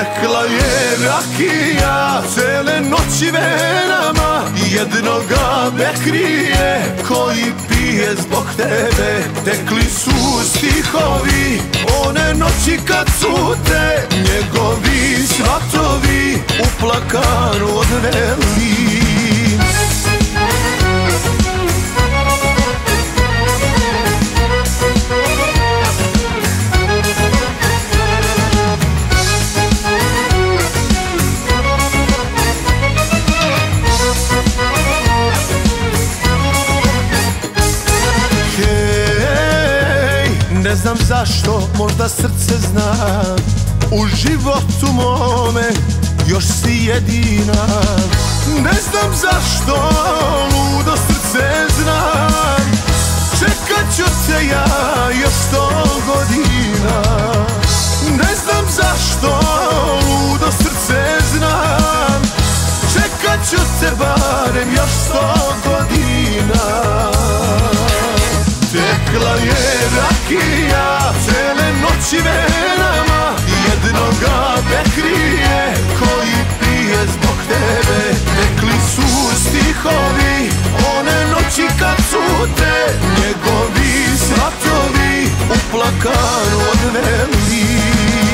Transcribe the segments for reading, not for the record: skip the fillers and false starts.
Tekla je rakija cele noći venama, jednoga bekrije koji pije zbog tebe. Tekli su stihovi one noći kad su te njegovi svatovi u plakanu odveli. Ne znam zašto, možda srce zna, u životu mome još si jedina. Ne znam zašto, ludo srce zna, čekat ću te ja još 100 godina. Ne znam zašto, ludo srce zna, čekat ću te barem još 100 godina. Tekla je rakija cele noći venama, jednoga bekrije koji pije zbog tebe. Tekli su stihovi one noći kad su te njegovi svatovi u plakanu odveli.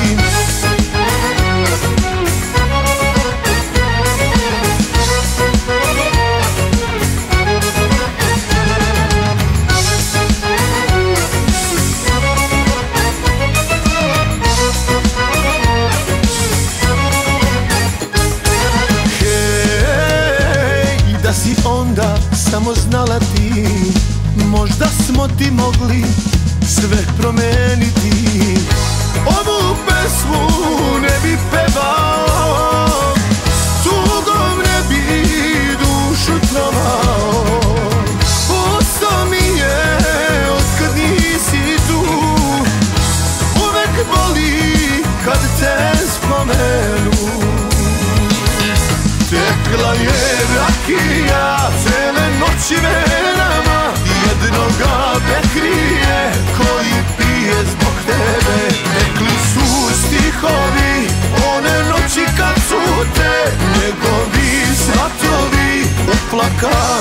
Da si onda samo znala ti, možda smo ti mogli sve promeniti. Ovu pesmu ne bi pevao, tugom ne bi dušu trovao. Ostao mi je otkad nisi tu, uvek boli kad te spomenu. Tekla je rakija cele noći venama, jednoga bekrije koji pije zbog tebe. Tekli su stihovi one noći kad su te njegovi svatovi u plakanu